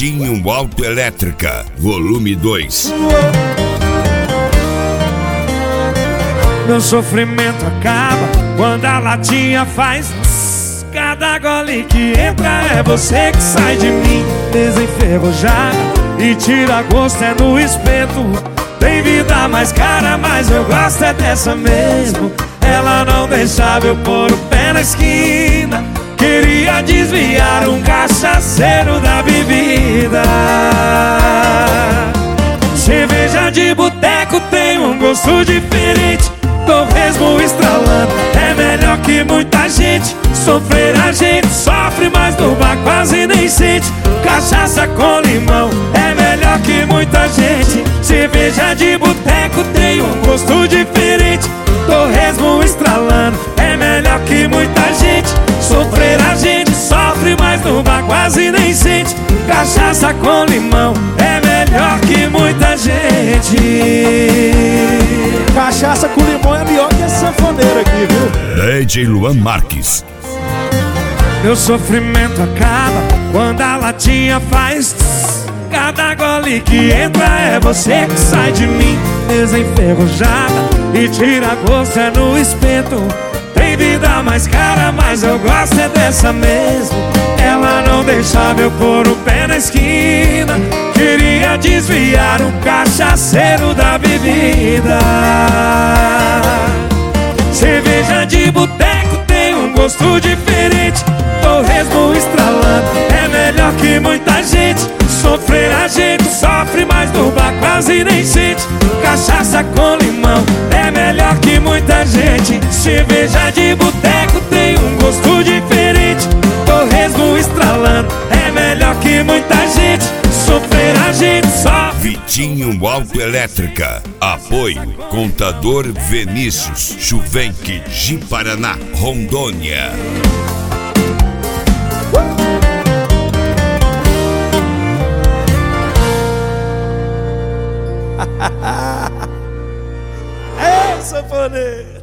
Vitinho Autoelétrica, volume 2. Meu sofrimento acaba quando a latinha faz tss. Cada gole que entra é você que sai de mim desenferrujada e tira gosto é no espeto. Tem vida mais cara, mas eu gosto é dessa mesmo. Ela não deixava eu pôr o pé na esquina. Queria desviar um cachaceiro da bebida. Cerveja de boteco tem um gosto diferente. Torresmo estralando é melhor que muita gente. Sofrer a gente sofre, mas no bar quase nem sente. Cachaça com limão é melhor que muita gente. Cerveja de boteco tem um gosto diferente. Torresmo estralando é melhor que muita gente. Sofrer a gente sofre, mas no bar quase nem sente. Cachaça com limão é melhor que muita gente. Cachaça com limão é melhor que essa sanfoneira aqui, viu? DJ Luan Marques. Meu sofrimento acaba quando a latinha faz tss. Cada gole que entra é você que sai de mim desenferrujada e tira gosto é no espeto. Tem vida mais cara, mas eu gosto é dessa mesmo. Ela não deixava eu pôr o pé na esquina. Queria desviar um cachaceiro da bebida. Cerveja de boteco tem um gosto diferente. Torresmo estralando é melhor que muita gente. Sofrer a gente sofre, mas no bar quase nem sente. Cachaça com limão é melhor que muita gente. Cerveja de boteco tem um gosto diferente. Torresmo estralando é melhor que muita gente. Sofrer a gente sofre. Vitinho Autoelétrica. Apoio Contador Vinícius Chuvenque de Paraná, Rondônia. É, sanfoneiro.